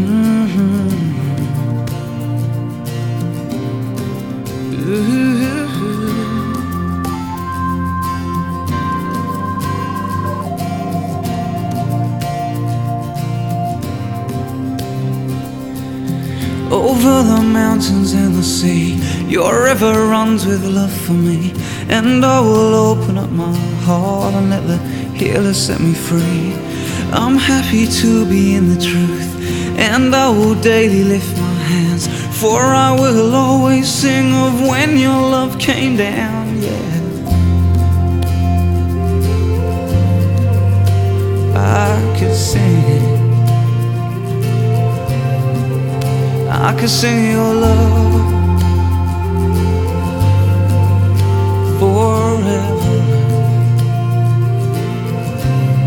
Over the mountains and the sea, your river runs with love for me. And I will open up my heart and let the healer set me free. I'm happy to be in the truth, and I will daily lift my hands, for I will always sing of when your love came down, yeah. I could sing, I could sing your love forever.